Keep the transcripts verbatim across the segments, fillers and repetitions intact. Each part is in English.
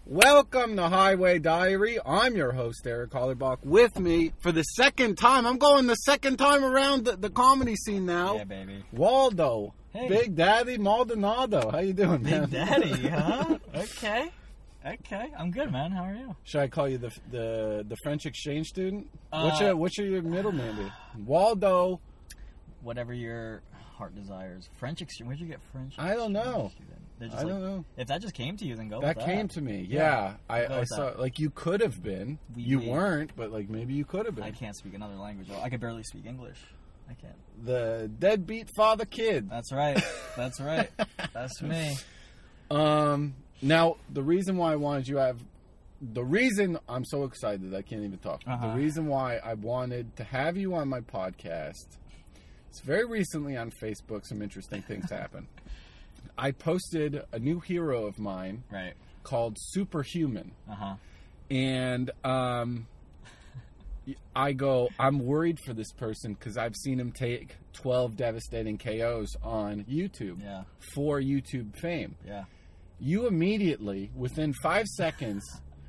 Welcome to Highway Diary. I'm your host, Eric Hollerbach. With me for the second time, I'm going the second time around the, the comedy scene now. Yeah, baby. Waldo. Hey. Big Daddy Maldonado. How you doing, man? Big Daddy, huh? Okay. Okay. I'm good, man. How are you? Should I call you the the, the French exchange student? Uh, what's, your, what's your middle name be? Waldo. Whatever your heart desires. French exchange. Where'd you get French? I don't know. Just I like, don't know. If that just came to you, then go That with came that. to me. Yeah. Yeah. I, Go I with saw, that. like, you could have been. We you made- weren't, but, like, maybe you could have been. I can't speak another language. Well, I can barely speak English. I can't. The deadbeat father kid. That's right. That's right. That's me. Um. Now, the reason why I wanted you to have, the reason I'm so excited, I can't even talk. Uh-huh. The reason why I wanted to have you on my podcast, it's very recently on Facebook, some interesting things happened. I posted a new hero of mine Right. called Superhuman. Uh-huh. And um, I go, I'm worried for this person because I've seen him take twelve devastating K Os on YouTube Yeah. for YouTube fame. Yeah. You immediately, within five seconds,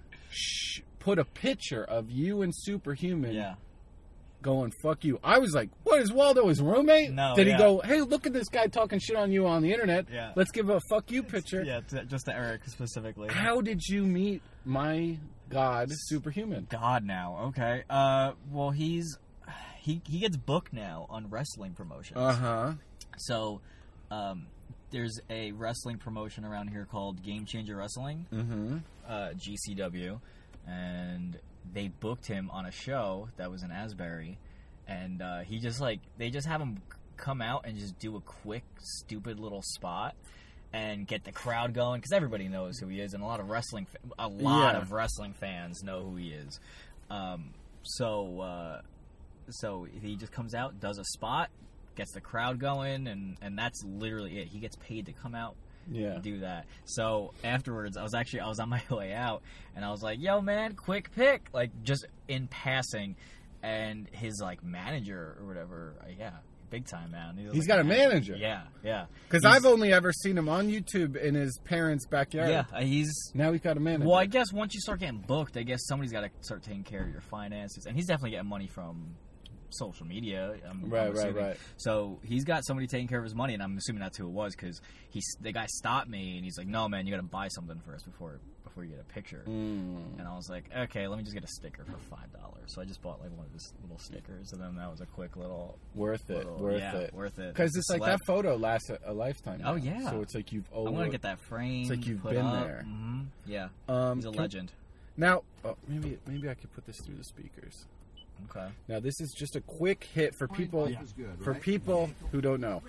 sh- put a picture of you and Superhuman Yeah. going, fuck you. I was like, what, is Waldo his roommate? No, Did he yeah. go, hey, look at this guy talking shit on you on the internet. Yeah. Let's give a fuck you picture. Yeah, to, just to Eric specifically. How did you meet my god, Superhuman? God now. Okay. Uh, well, he's he he gets booked now on wrestling promotions. Uh-huh. So, um, there's a wrestling promotion around here called Game Changer Wrestling, Mm-hmm. uh, G C W, and they booked him on a show that was in Asbury, and uh, he just like they just have him come out and just do a quick, stupid little spot and get the crowd going because everybody knows who he is, and a lot of wrestling, fa- a lot Yeah. of wrestling fans know who he is. Um, so, uh, so he just comes out, does a spot, gets the crowd going, and, and that's literally it. He gets paid to come out Yeah. and do that. So afterwards, I was actually I was on my way out, and I was like, "Yo, man, quick pick!" Like just in passing, and his like manager or whatever, uh, yeah, big time man. He was, He's like, got a manager. Yeah, yeah. Because He's- I've only ever seen him on YouTube in his parents' backyard. yeah, uh, he's. Now he's got a manager. Well, I guess once you start getting booked, I guess somebody's got to start taking care of your finances, and he's definitely getting money from social media. I'm, Right, I'm right, assuming. right. So he's got somebody taking care of his money, and I'm assuming that's who it was because he's the guy stopped me and he's like, "No, man, you got to buy something first before before you get a picture." Mm. And I was like, "Okay, let me just get a sticker for five dollars." So I just bought like one of his little stickers, and then that was a quick little Worth it. little, worth yeah, it. worth it. Because it's like Celeb- that photo lasts a, a lifetime. Oh, now. yeah. So it's like you've. I want to get that frame. It's like you've put been up. there. Mm-hmm. Yeah, Um, he's a can- legend. Now, oh, maybe maybe I could put this through the speakers. Okay. Now this is just a quick hit for people Life is good, for right? people who don't know.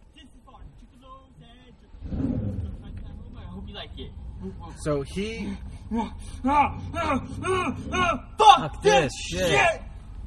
I hope you like it. So he Fuck this shit.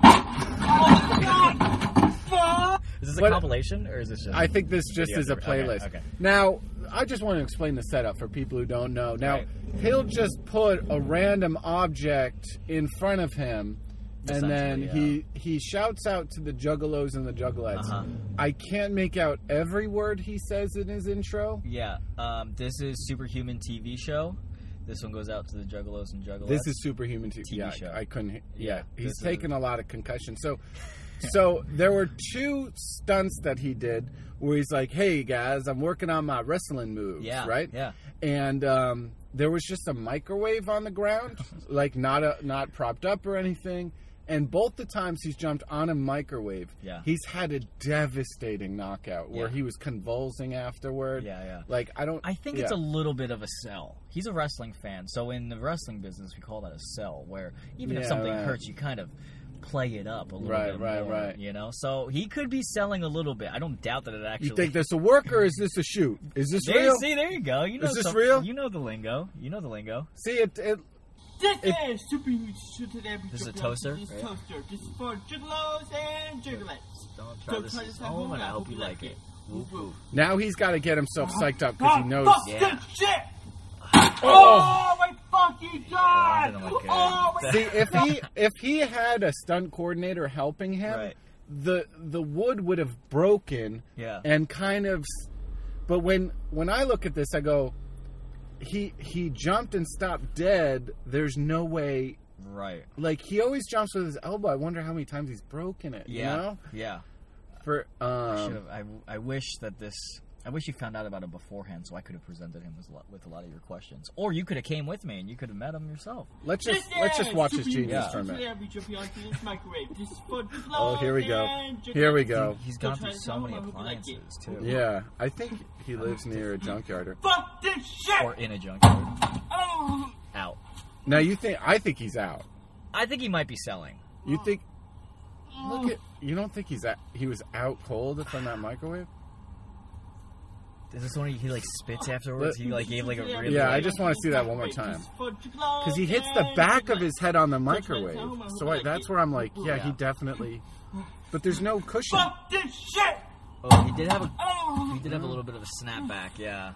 Is this a But- compilation or is this just? I think this just video is a for- okay, playlist. okay. Now, I just want to explain the setup for people who don't know. Now, Right. he'll just put a random object in front of him, and then Essentially, he he shouts out to the juggalos and the juggalettes. Uh-huh. I can't make out every word he says in his intro. Yeah. Um, this is Superhuman T V show. This one goes out to the juggalos and juggalettes. This is Superhuman T V. T V Yeah, show. I couldn't. Yeah, Yeah, he's this taken is- a lot of concussion. So, so there were two stunts that he did where he's like, "Hey guys, I'm working on my wrestling moves." Yeah. Right. Yeah. And um, there was just a microwave on the ground, like not a not propped up or anything. And both the times he's jumped on a microwave, Yeah. he's had a devastating knockout where Yeah. he was convulsing afterward. Yeah. Yeah. Like I don't. I think yeah. it's a little bit of a sell. He's a wrestling fan, so in the wrestling business, we call that a sell, where even if Yeah, something right. hurts, you kind of play it up a little Right, bit right, more, right. you know? So he could be selling a little bit. I don't doubt that it actually... You think this a work or is this a shoot? Is this There, real? see, there you go. You know Is this some- real? You know the lingo. You know the lingo. See it. it This It- is super shooted every This is a juggalot. toaster, This is right? toaster. This is for juggalos and juggalettes. Don't try this at home, and I hope you like it. Whoop, whoop. now he's got to get himself psyched up because he knows. Fuck Yeah. this shit! Oh. Oh my fucking god! didn't look good. Oh my See, if he if he had a stunt coordinator helping him, Right. the the wood would have broken Yeah. and kind of. But when when I look at this, I go, he he jumped and stopped dead. There's no way. Right. Like, he always jumps with his elbow. I wonder how many times he's broken it. Yeah. You know? Yeah. For um, Should've- I, I wish that this. I wish you found out about it beforehand, so I could have presented him with a lot, with a lot of your questions, or you could have came with me and you could have met him yourself. let's just This let's just is watch his Supreme genius Yeah. for a Today minute. I'll be jumping onto this microwave. This is for Oh, here we go. and Here we chocolates. go. He's Don't gone try through to so tell many him I hope you like it. appliances too. Yeah, I think he lives near a junkyard. Or- Fuck this shit! Or in a junkyard. Oh. Out. Now you think? I think he's out. I think he might be selling. You think? Look at. You don't think he's at, he was out cold from that microwave? Is this one he like spits afterwards? He like gave like a really Yeah, I like, just want to see that one more time. Because he hits the back of his head on the microwave. So I, that's where I'm like, yeah, he Yeah. definitely. But there's no cushion. Fuck this shit! Oh, he did have a Oh. he did have a little bit of a snapback. Yeah.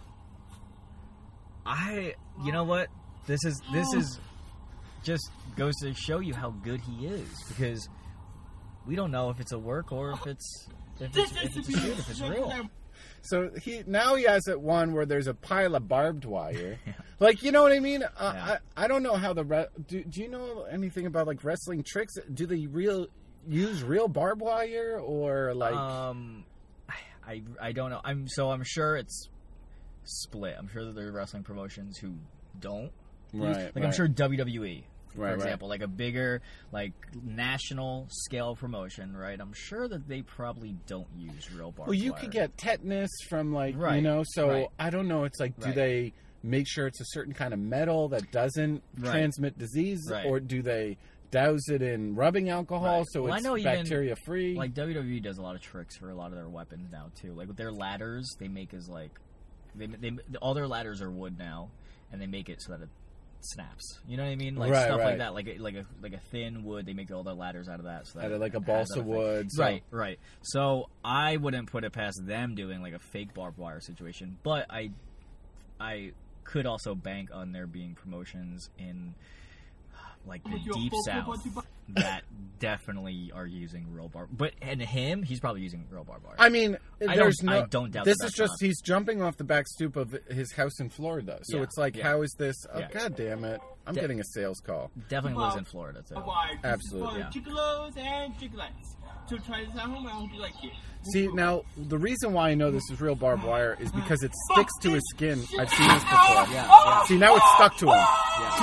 I. You know what? This is this is just goes to show you how good he is, because we don't know if it's a work or if it's if This it's, if is it's a shoot, if it's real. So he now he has it one where there's a pile of barbed wire. Like, you know what I mean? Uh, Yeah. I I don't know how the re- do do you know anything about like wrestling tricks? Do they real use real barbed wire or like Um, I I don't know. I'm so I'm sure it's split. I'm sure that there are wrestling promotions who don't. use- Right, Like I'm right. sure W W E, for Right, right. example, like a bigger like national scale promotion, right? I'm sure that they probably don't use real barbed well, you wire. could get tetanus from like you Right, know. So right. I don't know. It's like, do Right. they make sure it's a certain kind of metal that doesn't Right. transmit disease, Right. or do they douse it in rubbing alcohol Right. so Well, I it's know even, bacteria free? Like W W E does a lot of tricks for a lot of their weapons now too. Like with their ladders, they make is like they they all their ladders are wood now, and they make it so that it snaps. You know what I mean? Like Right, stuff right. like that, like a, like a like a thin wood. They make all their ladders out of that. So that Out of, like, a it has balsa that effect. wood, so- Right, right. So I wouldn't put it past them doing like a fake barbed wire situation, but I I could also bank on there being promotions in like the deep south that definitely are using real barb. But and him, he's probably using real barbed wire. I mean, I there's don't- no. I don't doubt This that is that's just not. he's jumping off the back stoop of his house in Florida. So Yeah, it's like, yeah. how is this? Oh, Yeah. God damn it! I'm De- getting a sales call. Definitely Well, lives in Florida too. Absolutely, For Chickalos and Chicklets. So try this at home. I hope you like it. See, now the reason why I know this is real barbed wire is because it sticks to his skin. I've seen this before. Yeah, yeah. See, now it's stuck to him.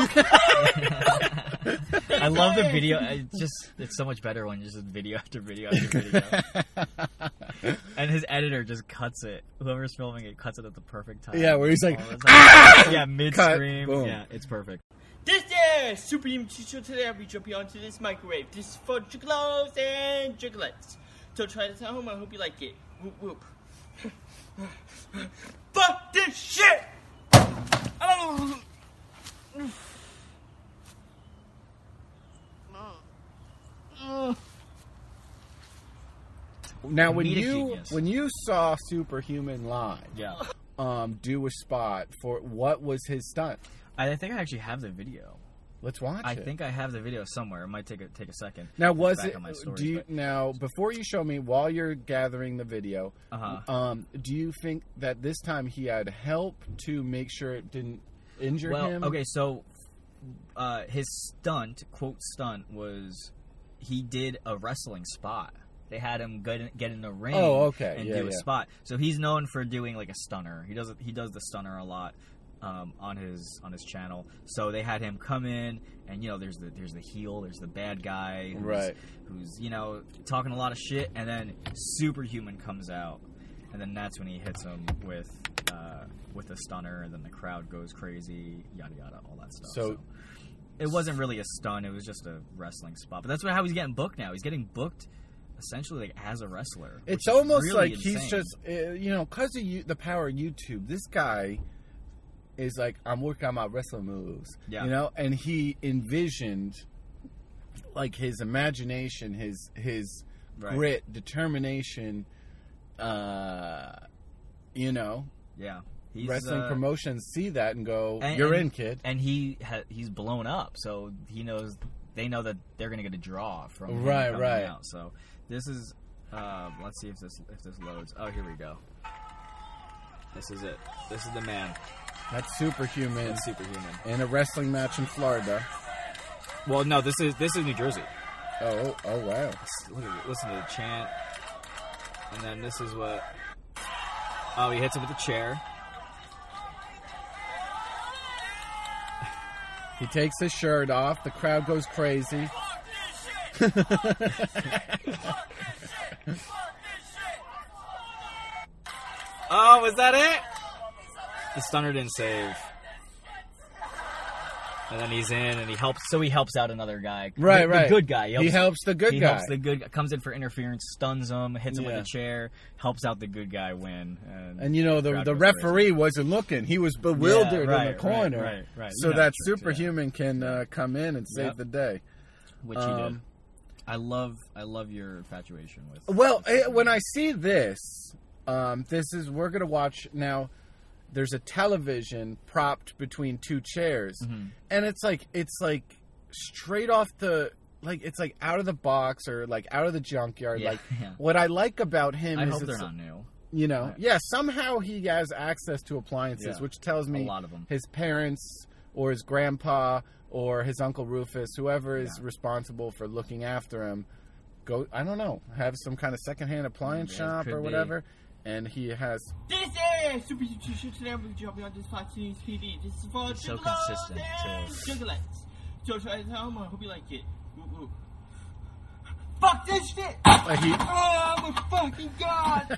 I love the video. It's just it's so much better when just video after video after video. And his editor just cuts it. Whoever's filming it cuts it at the perfect time. Yeah, where he's like, All the time. Yeah, mid Cut. stream. Boom. Yeah, it's perfect. This is Supreme Teacher. Today I'll be jumping onto this microwave. This is for Chickalos and Chicklets. So try this at home. I hope you like it. Whoop whoop. Fuck this shit! Oh. now when Comedic you genius. when you saw Superhuman live, Yeah, um, do a spot for what was his stunt? I, I think I actually have the video. Let's watch I it. think I have the video somewhere. It might take a take a second. Now, was back it? on my stories, do you but- now before you show me while you're gathering the video? Uh-huh. Um, do you think that this time he had help to make sure it didn't injure Well, him? okay, so uh, his stunt, quote stunt, was he did a wrestling spot. They had him get in, get in the ring Oh, okay. and Yeah, do a yeah. spot. So he's known for doing like a stunner. He does he does the stunner a lot um, on his on his channel. So they had him come in, and you know, there's the there's the heel, there's the bad guy, who's, Right. Who's you know talking a lot of shit, and then Superhuman comes out, and then that's when he hits him with uh, with a stunner, and then the crowd goes crazy, yada yada, all that stuff. So- So, it wasn't really a stun; it was just a wrestling spot. But that's what, how he's getting booked now. He's getting booked essentially like as a wrestler. which It's is almost really like he's insane. just, uh, you know, because of you, the power of YouTube, this guy is like, I'm working on my wrestling moves. Yeah. You know, and he envisioned, like, his imagination, his his Right. grit, determination, uh, you know, yeah. He's, wrestling uh, promotions see that and go, and- you're and- in, kid. And he ha- he's blown up, so he knows they know that they're gonna get a draw from him Right, coming right. out. So this is uh, let's see if this if this loads. Oh, here we go. This is it. This is the man. That's superhuman That's superhuman. in a wrestling match in Florida. Well, no, this is this is New Jersey. Oh, oh wow. Look at, listen to the chant. And then this is what... Oh, he hits him with a chair. He takes his shirt off. The crowd goes crazy. Oh, was that it? The stunner didn't save. And then he's in, and he helps. So he helps out another guy. Right, the, right. The good guy. He helps, he helps the good he guy. helps the good. Comes in for interference, stuns him, hits him Yeah. with a chair, helps out the good guy win. And, And you know the crowd the goes referee crazy. wasn't looking; he was bewildered Yeah, right, in the corner. Right, right, right. So You know that the tricks, superhuman can uh, come in and save Yep. the day. yeah. Which he did. Um, I love, I love your infatuation with. Well, with eh, Superman. when I see this, um, this is we're gonna watch now. There's a television propped between two chairs, Mhm. and it's like it's like straight off the like it's like out of the box or like out of the junkyard. Yeah, Like yeah. what I like about him I is hope it's, they're not new. you know, Right. yeah, somehow he has access to appliances, Yeah. which tells me A lot of them. his parents or his grandpa or his Uncle Rufus, whoever is Yeah. responsible for looking after him, go, I don't know, have some kind of secondhand appliance Yeah, it shop could or be. whatever. And he has, This is Super Nutrition. Today we're jumping on this Fox News T V. This is for He's so Juggalos consistent, and too. Juggalettes. So try this at home. I hope you like it. Ooh, ooh. Fuck this shit! uh, he, Oh my fucking god!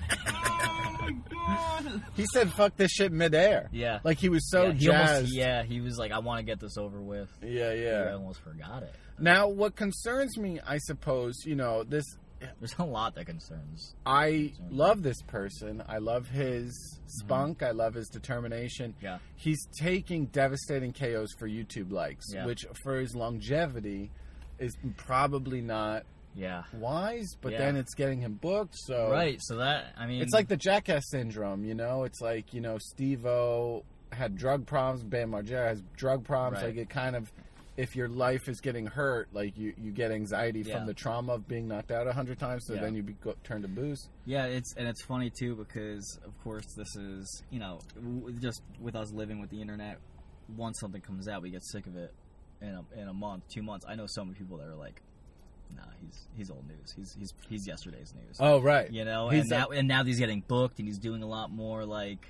Oh my god! he said, fuck this shit midair. Yeah. Like he was so yeah, he jazzed. almost, yeah, he was like, I want to get this over with. yeah, I yeah. almost forgot it. Now, what concerns me, I suppose, you know, this, There's a lot that concerns. I love this person. I love his spunk. I love his determination. Yeah. He's taking devastating K Os for YouTube likes, Yeah. which for his longevity is probably not Yeah. wise, but Yeah. then it's getting him booked. So Right. So that, I mean, it's like the Jackass syndrome, you know? It's like, you know, Steve-O had drug problems, Bam Margera has drug problems. Right. Like it kind of, if your life is getting hurt, like you, you get anxiety Yeah. from the trauma of being knocked out a hundred times, so Yeah. then you be, go, turn to booze. Yeah, it's and it's funny too because of course this is you know w- just with us living with the internet. Once something comes out, we get sick of it in a, in a month, two months. I know so many people that are like, "Nah, he's he's old news. He's he's he's yesterday's news." Oh, right. You know, He's and a- now and now he's getting booked and he's doing a lot more like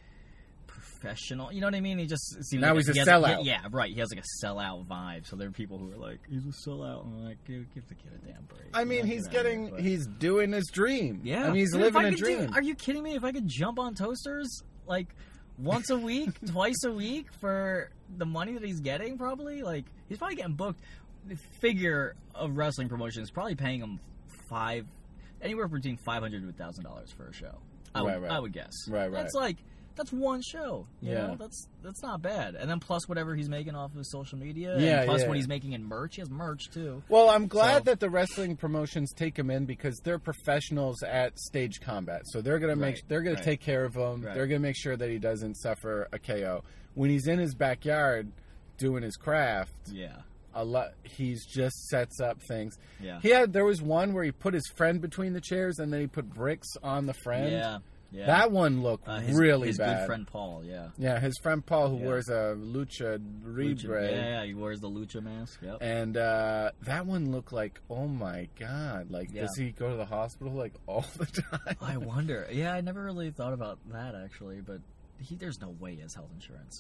professional. You know what I mean? He just seems Now like he's a he has sellout. Yeah, right. He has like a sellout vibe. So there are people who are like, "He's a sellout." And I'm like, "Give, give the kid a damn break." I You mean, know, he's get out of getting, here, but- he's doing his dream. yeah, I mean, he's Dude, if living I a could do- dream. are you kidding me? If I could jump on toasters like once a week, twice a week for the money that he's getting, probably like he's probably getting booked. The figure of wrestling promotion is probably paying him five, anywhere between five hundred to a thousand dollars for a show. I would, Right, right. I would guess. Right, right. That's like that's one show. You Yeah. know, that's that's not bad. And then plus whatever he's making off of social media. Yeah, and plus yeah. what he's making in merch. He has merch too. Well, I'm glad So- that the wrestling promotions take him in because they're professionals at stage combat. So they're gonna make Right, they're gonna right. take care of him. Right. They're gonna make sure that he doesn't suffer a K O. When he's in his backyard doing his craft, Yeah. a lot he's just sets up things. Yeah. He had there was one where he put his friend between the chairs and then he put bricks on the friend. Yeah. Yeah. That one looked Uh, his, really his bad. good friend Paul, yeah. Yeah, his friend Paul, who Yeah. wears a lucha Lucha, libre, yeah, yeah, he wears the lucha mask. Yep. and uh, that one looked like, oh my god, like Yeah. does he go to the hospital like all the time? I wonder. Yeah, I never really thought about that actually, but he there's no way he has health insurance.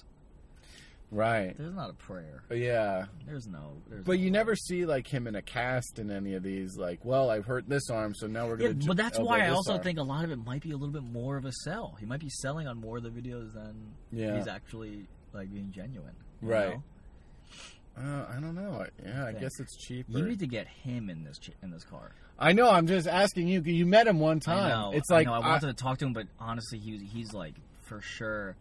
Right? There's not a prayer. Yeah, There's no. There's but no you way. never see like him in a cast in any of these. Like, well, I've hurt this arm, so now we're Yeah, gonna. but that's elbow why I this also arm. think a lot of it might be a little bit more of a sell. He might be selling on more of the videos than Yeah. he's actually like being genuine. you Right. know? Uh, I don't know. Yeah, I Think. guess it's cheaper. You need to get him in this ch- in this car. I know. I'm just asking you. You met him one time. I know. It's I like know, I I- wanted to talk to him, but honestly, he was, he's like for sure.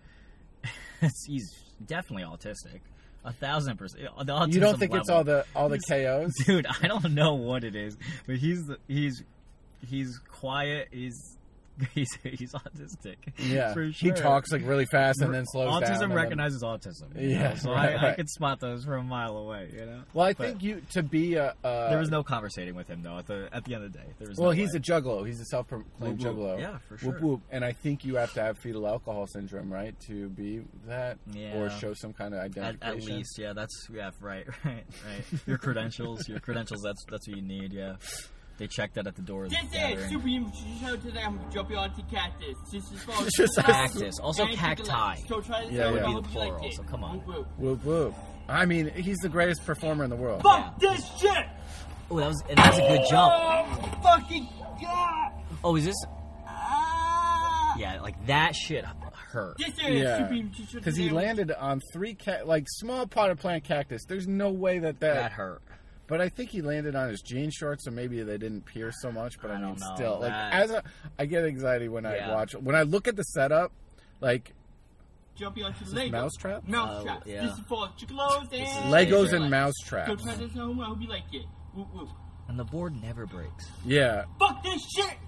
He's definitely autistic, a thousand percent. The autism you don't think it's level. all the all the He's- K Os? Dude, I don't know what it is, but he's he's he's quiet. He's he's he's autistic. Yeah, for he sure. talks like really fast and then slows down. Autism and then- recognizes autism. you Yeah, know, so right, I, I right. could spot those from a mile away. You know. Well, I But think you to be a. Uh, there was no conversating with him though. At the at the end of the day, there was. Well, no he's way. a juggalo. He's a self-proclaimed Whoop, whoop. juggalo. Yeah, for Whoop, sure. whoop. And I think you have to have fetal alcohol syndrome, right, to be that, Yeah. or show some kind of At, identification. at least, yeah, that's yeah, right, right, right. Your credentials, your credentials. That's that's what you need. Yeah, they check that at the door of the This is gathering. Superhuman Show today. I'm gonna drop you onto Cactus. This is for Just Cactus, also and cacti. Chocolate. So try to Yeah, tell yeah. me Would be the how you plural, like it. so come on. Whoop, whoop. Whoop whoop. I mean, he's the greatest performer in the world. Fuck this shit! Oh, that was and that was a good jump. Oh, fucking god! Oh, is this? Ah! Yeah, like that shit hurt. This is Yeah, Superhuman Show because he today. landed on three ca- like small potted plant cactus. There's no way that that. That hurt. But I think he landed on his jean shorts, so maybe they didn't pierce so much. But I, I mean, don't know. still, like That- as a, I get anxiety when I Yeah. watch when I look at the setup, like Jump you onto is the this Lego. mousetrap, Mousetrap. Oh, yeah. This is for Chicos This is and Legos Yeah. and So mousetraps. try this at home. I hope you like it. Whoop whoop. And the board never breaks. Yeah, Fuck this shit!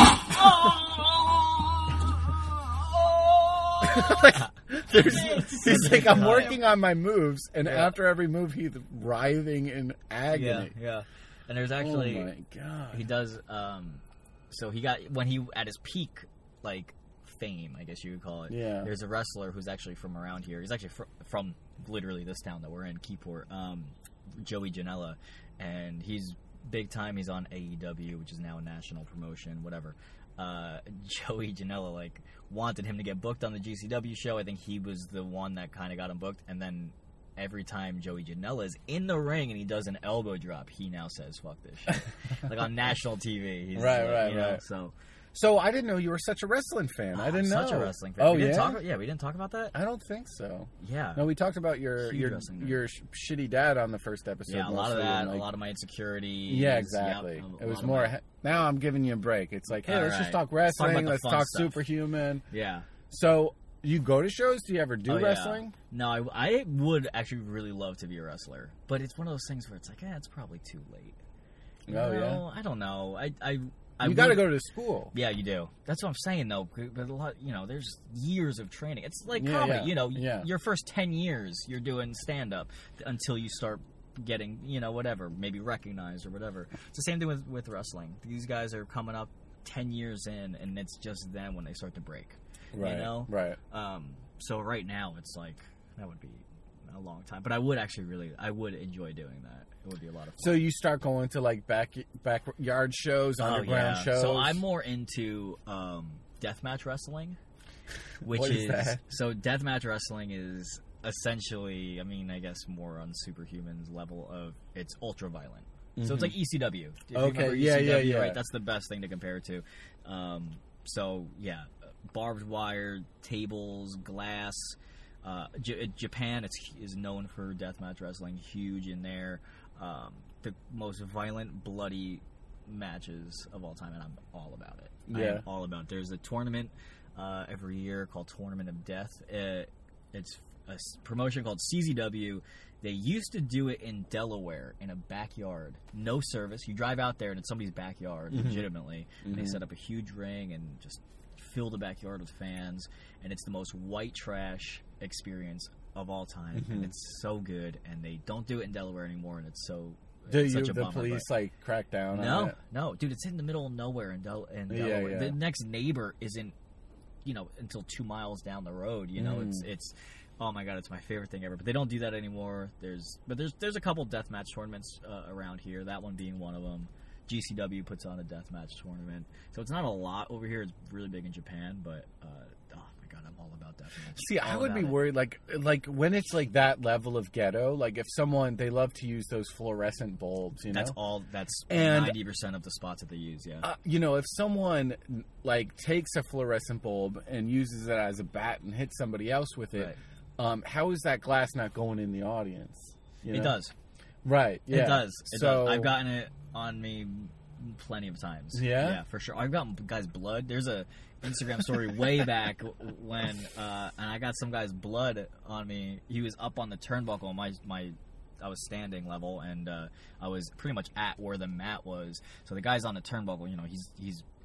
Oh! like, there's, he's like, I'm Yeah. working on my moves, and Yeah. after every move, he's writhing in Yeah, agony. yeah. And there's Oh actually my god. he does. Um, so he got when he at his peak, like fame, I guess you would call it. Yeah. There's a wrestler who's actually from around here. He's actually fr- from literally this town that we're in, Keyport. Um, Joey Janela, and he's big time. He's on A E W, which is now a national promotion, whatever. Uh, Joey Janela like wanted him to get booked on the G C W show. I think he was the one that kind of got him booked, and then every time Joey Janela is in the ring and he does an elbow drop, he now says "fuck this shit," like on national T V. He's Right, like, right, you know, right. So So I didn't know you were such a wrestling fan. I didn't I'm know. such a wrestling fan. Oh we didn't yeah. talk, yeah, we didn't talk about that. I don't think so. Yeah, No, we talked about your Huge your wrestling nerd. your sh- shitty dad on the first episode. yeah, a lot of mostly, that, and, like- a lot of my insecurities. Yeah, yep, exactly. a- a it was lot of more. my- now I'm giving you a break. It's like, hey, All let's right. just talk Let's talk wrestling. about the Let's fun talk stuff. Superhuman. yeah. So you go to shows? Do you ever do Oh, yeah. wrestling? No, I, I would actually really love to be a wrestler, but it's one of those things where it's like, eh, it's probably too late. You Oh, know? I don't know. I, I, I You got to would- go to school. Yeah, you do. That's what I'm saying, though. But a lot, you know, there's years of training. It's like Yeah, comedy. yeah, You know, yeah. your first ten years, you're doing stand up until you start getting, you know, whatever, maybe recognized or whatever. It's the same thing with with wrestling. These guys are coming up ten years in, and it's just then when they start to break. Right. You know, Right. Um, so right now, it's like that would be a long time. But I would actually really, I would enjoy doing that. It would be a lot of fun. So you start going to like back backyard shows, underground Oh, yeah. shows. So I'm more into um, deathmatch wrestling, which What is is, that? so deathmatch wrestling is essentially, I mean, I guess more on Superhuman's level of it's ultra violent. So it's like E C W. If you Okay, remember yeah, E C W, yeah, yeah. Right, that's the best thing to compare it to. Um, so yeah, barbed wire, tables, glass. Uh, J- Japan it's, is known for deathmatch wrestling, huge in there. Um, the most violent, bloody matches of all time, and I'm all about it. Yeah. I'm all about it. There's a tournament uh, every year called Tournament of Death. Uh, it's a s- promotion called C Z W. They used to do it in Delaware in a backyard, no service. You drive out there and it's somebody's backyard, Mm-hmm. legitimately, and they set up a huge ring and just fill the backyard with fans. And it's the most white trash experience of all time, Mm-hmm. and it's so good. And they don't do it in Delaware anymore, and it's so Do it's you, such a the bummer, police but- like crack down on no, it? no, dude, it's in the middle of nowhere in, Del- in Yeah, Delaware. yeah. The next neighbor isn't, you know, until two miles down the road. You know, Mm. it's it's. Oh my god, it's my favorite thing ever. But they don't do that anymore. There's, but there's there's a couple deathmatch tournaments uh, around here. That one being one of them. G C W puts on a deathmatch tournament, so it's not a lot over here. It's really big in Japan, but uh, oh my god, I'm all about deathmatch. See, I All would about be it. worried, like, like when it's like that level of ghetto. Like, if someone they love to use those fluorescent bulbs, you know, That's all. That's And- ninety percent of the spots that they use. Yeah. uh, you know, if someone like takes a fluorescent bulb and uses it as a bat and hits somebody else with it, Right. um, how is that glass not going in the audience? You It know? does. right? Yeah. It does. It so does. I've gotten it on me plenty of times. Yeah? yeah, for sure. I've gotten guys' blood. There's a Instagram story way back when, uh, and I got some guy's blood on me. He was up on the turnbuckle. My my, I was standing level, and uh, I was pretty much at where the mat was. So the guy's on the turnbuckle. You know, he's he's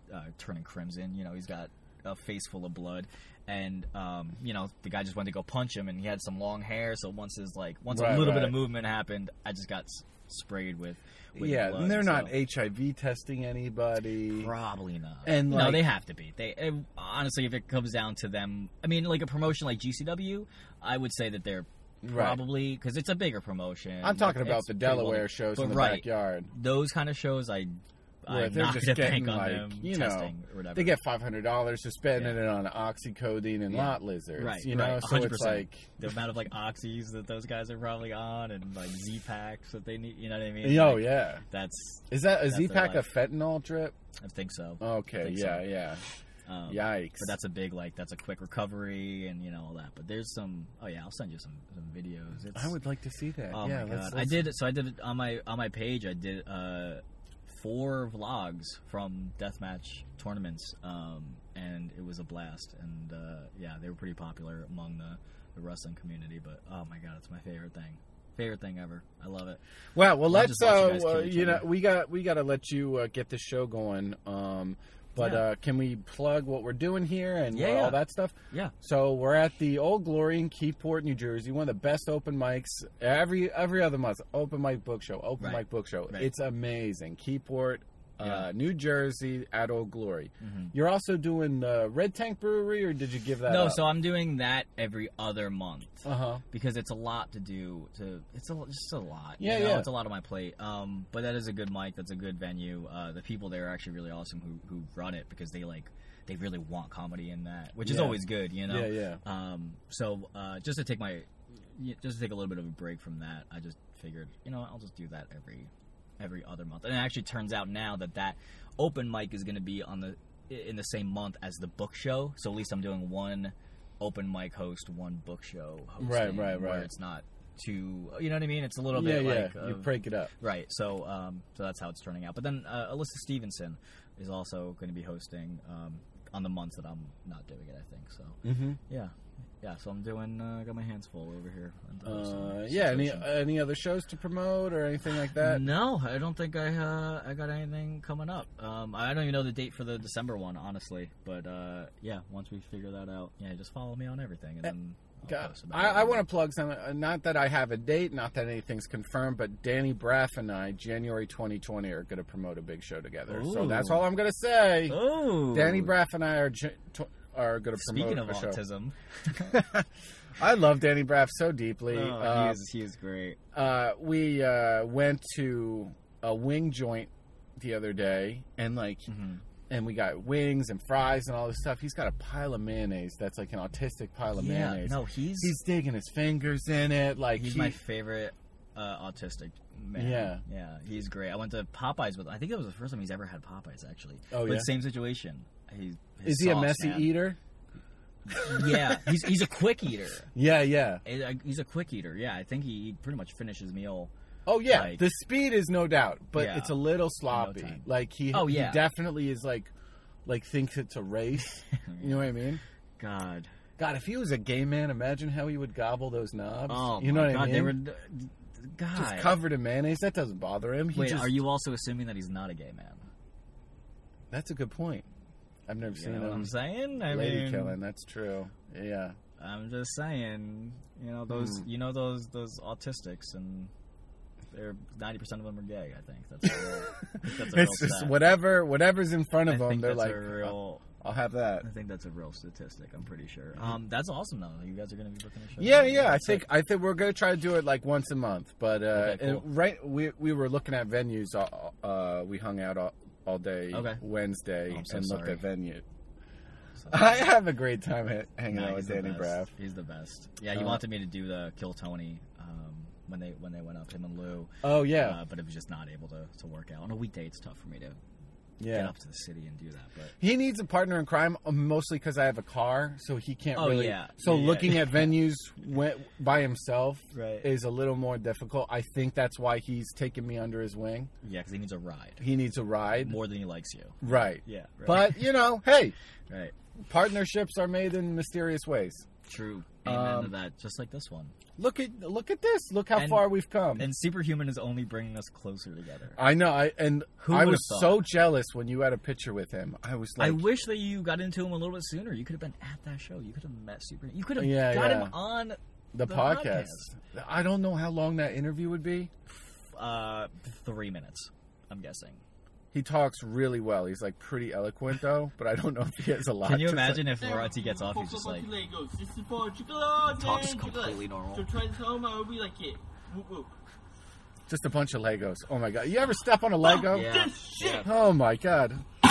uh, turning crimson. You know, he's got a face full of blood. And, um, you know, the guy just went to go punch him, and he had some long hair, so once his, like, once Right, a little right. bit of movement happened, I just got s- sprayed with, with Yeah, blood. and they're so. not H I V testing anybody. Probably not. And, no, like- they have to be. They eh, honestly, if it comes down to them, I mean, like a promotion like G C W, I would say that they're Right. probably because it's a bigger promotion. I'm talking It's about the pretty well- Delaware shows but in the right, backyard. Those kind of shows, I, Where I'm they're not just going to getting, bank on like, them you know, testing or whatever. They get five hundred dollars to spending Yeah. it on oxycodone and Yeah. lot lizards. Right, you know, right, so one hundred it's percent. like, the amount of like oxys that those guys are probably on, and like Z packs that they need. You know what I mean? oh Like, yeah. that's Is that a that's Z their pack a life. fentanyl drip? I think so. Okay, think yeah, so. yeah. Um, Yikes. But that's a big like that's a quick recovery and you know all that. But there's some. Oh yeah, I'll send you some some videos. It's, I would like to see that. Oh yeah, my let's- god! I let's- did so I did it on my on my page. I did uh, four vlogs from deathmatch tournaments, um, and it was a blast. And uh, yeah, they were pretty popular among the, the wrestling community. But oh my god, it's my favorite thing. Favorite thing ever. I love it. Well, well, I'll let's just watch you guys uh, kill uh, each you know, other. we got we got to let you uh, get the show going. Um, but Yeah. uh, can we plug what we're doing here and Yeah, all yeah. that stuff? Yeah. So we're at the Old Glory in Keyport, New Jersey. One of the best open mics every every other month. Open mic book show. Open Right. mic book show. Right. It's amazing. Keyport, uh, Yeah. New Jersey at Old Glory. Mhm. You're also doing uh, Red Tank Brewery, or did you give that? No, up? so I'm doing that every other month. uh huh. Because it's a lot to do. To it's a, just a lot. Yeah, you know? yeah. It's a lot on my plate. Um, but that is a good mic. That's a good venue. Uh, the people there are actually really awesome who who run it because they like they really want comedy in that, which is Yeah. always good. You know. Yeah, yeah. Um, so uh, just to take my just to take a little bit of a break from that, I just figured you know I'll just do that every every other month. And it actually turns out now that that open mic is going to be on the in the same month as the book show. So at least I'm doing one open mic host, one book show hosting. Right, right, Where right. it's not too, you know what I mean? It's a little Yeah, bit yeah. like you of- break it up. right. So, um, so that's how it's turning out. But then uh, Alyssa Stevenson is also going to be hosting um, on the months that I'm not doing it. I think so. Mm-hmm. Yeah, yeah. So I'm doing. Uh, got my hands full over here. on the hosting Uh, yeah. Any situation. any other shows to promote or anything like that? No, I don't think I uh, I got anything coming up. Um, I don't even know the date for the December one, honestly. But uh, yeah, once we figure that out, yeah, just follow me on everything, and then I'll God, post about I, it. I want to plug some. uh, Not that I have a date, not that anything's confirmed, but Danny Braff and I, January twenty twenty, are going to promote a big show together. So Ooh. that's all I'm going to say. Oh, Danny Braff and I are j- tw- are going to promote Speaking of a show. autism, I love Danny Braff so deeply. oh, uh, he is he is great. uh, we uh, went to a wing joint the other day, and like, Mhm. and we got wings and fries and all this stuff. He's got a pile of mayonnaise that's like an autistic pile of Yeah, mayonnaise. no, he's He's digging his fingers in it, like he's he, my favorite uh, autistic man. Yeah. yeah, he's great. I went to Popeyes with. I think that was the first time he's ever had Popeyes actually. Oh, but yeah? same situation. He, his Is he a sauce, messy man. eater? Yeah, he's he's a quick eater. Yeah, yeah. Eh, He's a quick eater. Yeah, I think he, he pretty much finished his meal. Oh yeah, Like- the speed is no doubt, but Yeah. it's a little sloppy. time. Like he, Oh, he yeah. definitely is like, like thinks it's a race. You know what I mean? God. God, if he was a gay man, imagine how he would gobble those knobs. Oh you know my what God, I mean? they were. God. Just covered in mayonnaise. That doesn't bother him. He Wait, just, are you also assuming that he's not a gay man? That's a good point. I've never You seen know what him I'm saying? I lady mean, killing. That's true. Yeah. I'm just saying. You know those. Hmm. You know those those autistics, and they're ninety percent of them are gay. I think that's a real. I think that's a real It's just stat. whatever, whatever's in front I of them. think They're that's like, a real. I'll have that. I think that's a real statistic. I'm pretty sure. Um, that's awesome though. You guys are going to be booking a show. Yeah, yeah. I That's think it. I think we're gonna try to do it like once a month. But uh, Okay, cool. and right, we we were looking at venues. All, uh, we hung out all, all day Okay. Wednesday Oh, I'm so and looked sorry. at venue. So- I have a great time ha- hanging No, out he's with the Danny best. Braff. He's the best. Yeah, he Uh, wanted me to do the Kill Tony um, when they when they went up, him and Lou. Oh yeah, Uh, but it was just not able to, to work out. On a weekday, it's tough for me to get yeah. up to the city and do that. But He needs a partner in crime, uh, mostly because I have a car, so he can't Oh, really. yeah. So Yeah, yeah. looking at venues when, by himself Right. is a little more difficult. I think that's why he's taken me under his wing. yeah, because he needs a ride He needs a ride, more than he likes you. right? Yeah, right. But you know, hey, right. partnerships are made in mysterious ways. True. Amen Um, to that. Just like this one. Look at look at this. Look how And- far we've come. And Superhuman is only bringing us closer together. I know. I and Who I would've was thought? so jealous when you had a picture with him. I was like, I wish that you got into him a little bit sooner. You could have been at that show. You could have met Super. You could have Yeah, got yeah. him on the, the podcast. I don't know how long that interview would be. uh, three minutes. I'm guessing. He talks really well. He's like pretty eloquent though, but I don't know if he has a lot. Can you to imagine say. if Loretti gets off? He's just like Legos. This is for Chocolates talks and completely Chocolates. normal. So try this home. I hope you like it. Whoop whoop. Just a bunch of Legos? Oh my god! You ever step on a Lego? Yeah. This shit. Oh my god!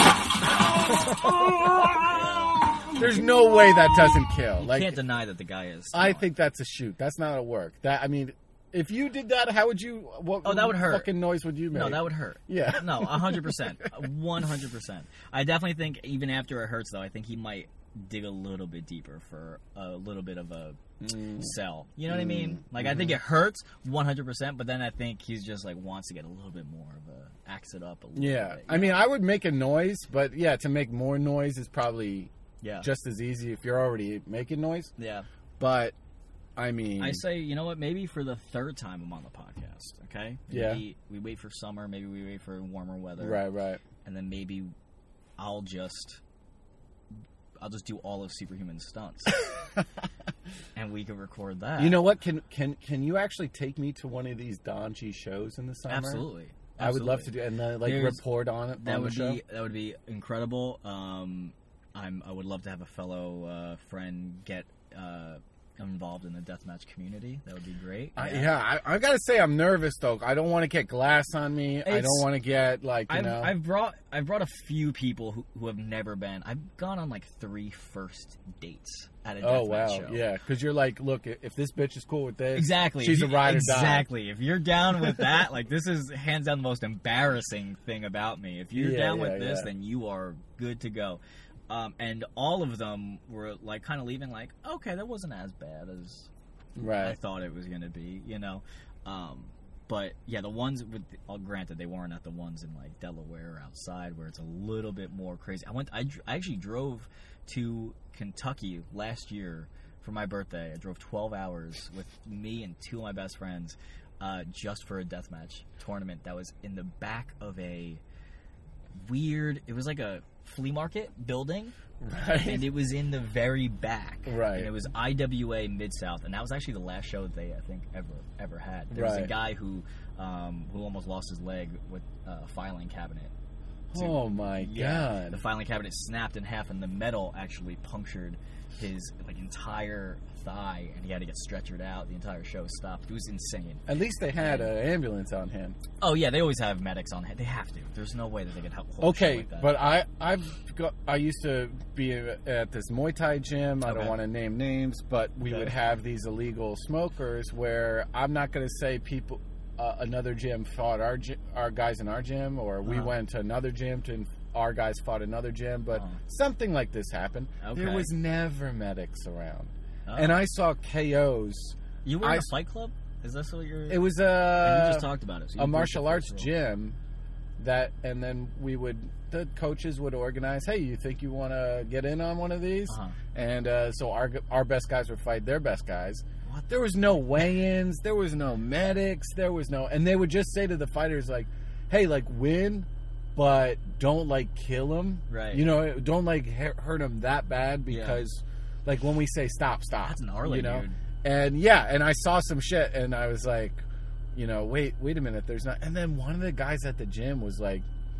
There's no way that doesn't kill. You Like can't deny that the guy is. I think that's a shoot. That's not a work. That I mean, if you did that, how would you? What Oh, that would hurt. Fucking noise would you make? No, that would hurt. Yeah. No, a hundred percent, one hundred percent. I definitely think even after it hurts, though, I think he might dig a little bit deeper for a little bit of a Mm. sell. You know what I mean? Like Mm-hmm. I think it hurts one hundred percent, but then I think he's just like wants to get a little bit more of a axe it up a little Yeah. bit. I mean, I would make a noise, but yeah, to make more noise is probably yeah, just as easy if you're already making noise. yeah. But I mean, I say, you know what? Maybe for the third time I'm on the podcast. Okay. Yeah. Maybe we wait for summer. Maybe we wait for warmer weather. right, right. And then maybe I'll just I'll just do all of Superhuman stunts, and we can record that. You know what? Can can can you actually take me to one of these Donji shows in the summer? absolutely. I would love to Absolutely. do and uh, like There's- report on it. That on would the show. be that would be incredible. Um, I'm I would love to have a fellow uh, friend get uh, involved in the deathmatch community. That would be great. I, yeah, I, I gotta say I'm nervous though. I don't want to get glass on me. I It's- don't want to get like you I've, know. I've brought I've brought a few people who, who have never been. I've gone on like three first dates at a oh deathmatch wow, show. yeah, because you're like, look, if this bitch is cool with this, Exactly. she's If a you- ride or die. Exactly. If you're down with that, like this is hands down the most embarrassing thing about me. If you're Yeah, down yeah, with this, yeah. then you are good to go. Um, and all of them were like kind of leaving like, okay, that wasn't as bad as I Right. thought it was going to be, you know. Um, but yeah, the ones with uh, granted they weren't at the ones in like Delaware or outside where it's a little bit more crazy. I went I, dr- I actually drove to Kentucky last year for my birthday. I drove twelve hours with me and two of my best friends uh, just for a deathmatch tournament that was in the back of a weird, it was like a flea market building. Right. And it was in the very back. Right. And it was I W A Mid-South. And that was actually the last show that they, I think, ever ever had. There was a Right. guy who um, who almost lost his leg with a filing cabinet. Oh my Yeah. god. The filing cabinet snapped in half, and the metal actually punctured his like entire thigh, and he had to get stretchered out. The entire show stopped. It was insane. At least they had an ambulance on hand. Oh yeah, they always have medics on hand. They have to. There's no way that they could help. hold a show Okay, like that. but I I've got I used to be at this Muay Thai gym. I don't Okay. want to name names, but we Okay. would have these illegal smokers where I'm not going to say people. Uh, another gym fought our gy- our guys in our gym, or we Uh-huh. went to another gym to our guys fought another gym, but Uh-huh. something like this happened. There Okay. was never medics around, Oh. and I saw K Os. You were in I- a fight club? Is that what you're? It was And a you just talked about it. So you a broke martial the arts first rule. gym that, and then we would the coaches would organize. Hey, you think you want to get in on one of these? Uh-huh. And uh, so our our best guys would fight their best guys. What? There was no weigh-ins. There was no medics. There was no, and they would just say to the fighters like, "Hey, like win, but don't like kill them. Right. You know, don't like hu- hurt them that bad because, like when we say stop, stop. That's gnarly, you know? dude. And yeah, and I saw some shit, and I was like, you know, wait, wait a minute. There's not. And then one of the guys at the gym was like,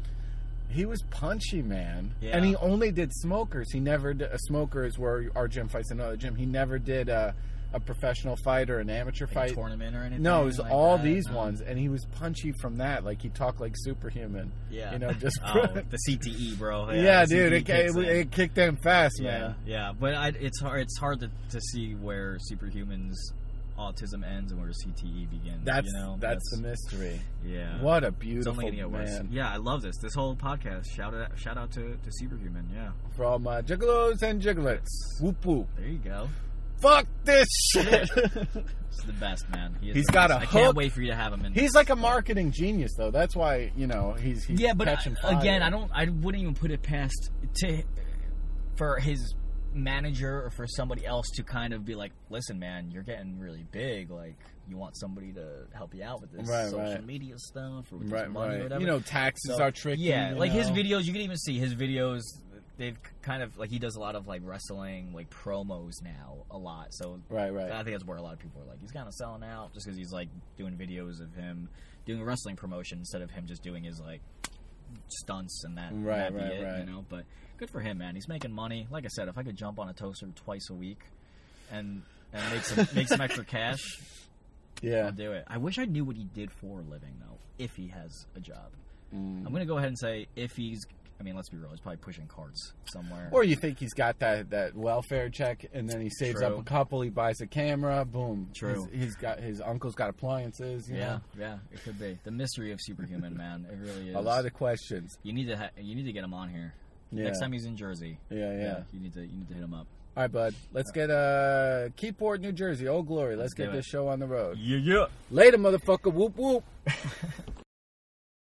he was punchy, man. Yeah. And he only did smokers. He never did a smoker is where our gym fights another gym. He never did a, a professional fight or an amateur Like a fight. tournament or anything? No, it was like all that? these No. ones, and he was punchy from that. Like he talked like superhuman. Yeah. You know, just oh, the C T E, bro. yeah, the dude, C T E it, kicks it, in. it kicked them fast, yeah, man. yeah. But I, it's hard. It's hard to, to see where Superhuman's autism ends and where C T E begins. That's you know, that's, the mystery. yeah. What a It's beautiful only gonna get worse. man. Yeah, I love this. This whole podcast. Shout out, shout out to, to Superhuman. Yeah, From uh, Juggalos and Jigglettes. Whoop whoop. there you go. Fuck this shit. He's the best, man. He is He's the got best. a I can't hook. wait for you to have him in. He's like a marketing genius, though. That's why you know he's, he's yeah, but catching I, fire. again, I don't. I wouldn't even put it past to for his manager or for somebody else to kind of be like, listen, man, you're getting really big. Like, you want somebody to help you out with this Right, social right. media stuff or with Right, this money right. or whatever. You know, taxes So, are tricky. Yeah, you like his know. videos, you can even see his videos. They've kind of like he does a lot of like wrestling like promos now a lot. So Right, right. I think that's where a lot of people are like he's kind of selling out just because he's like doing videos of him doing a wrestling promotion instead of him just doing his like stunts and that. Right, that be right, it, right. You know, but good for him, man. He's making money. Like I said, if I could jump on a toaster twice a week and and make some make some extra cash, Yeah. I'll do it. I wish I knew what he did for a living though. If he has a job, Mm. I'm gonna go ahead and say if he's. I mean, let's be real. He's probably pushing carts somewhere. Or you think he's got that, that welfare check, and then he saves True. up a couple. He buys a camera. Boom. True. He's, he's got his uncle's got appliances. You yeah, know? yeah, it could be the mystery of Superhuman, man. It really is. A lot of questions. You need to ha- you need to get him on here Yeah. next time he's in Jersey. Yeah, yeah. you need to you need to hit him up. All right, bud. Let's get uh Keyport, New Jersey. Old Glory. Let's, Let's get do this it. show on the road. Yeah, yeah. Later, motherfucker. Whoop whoop.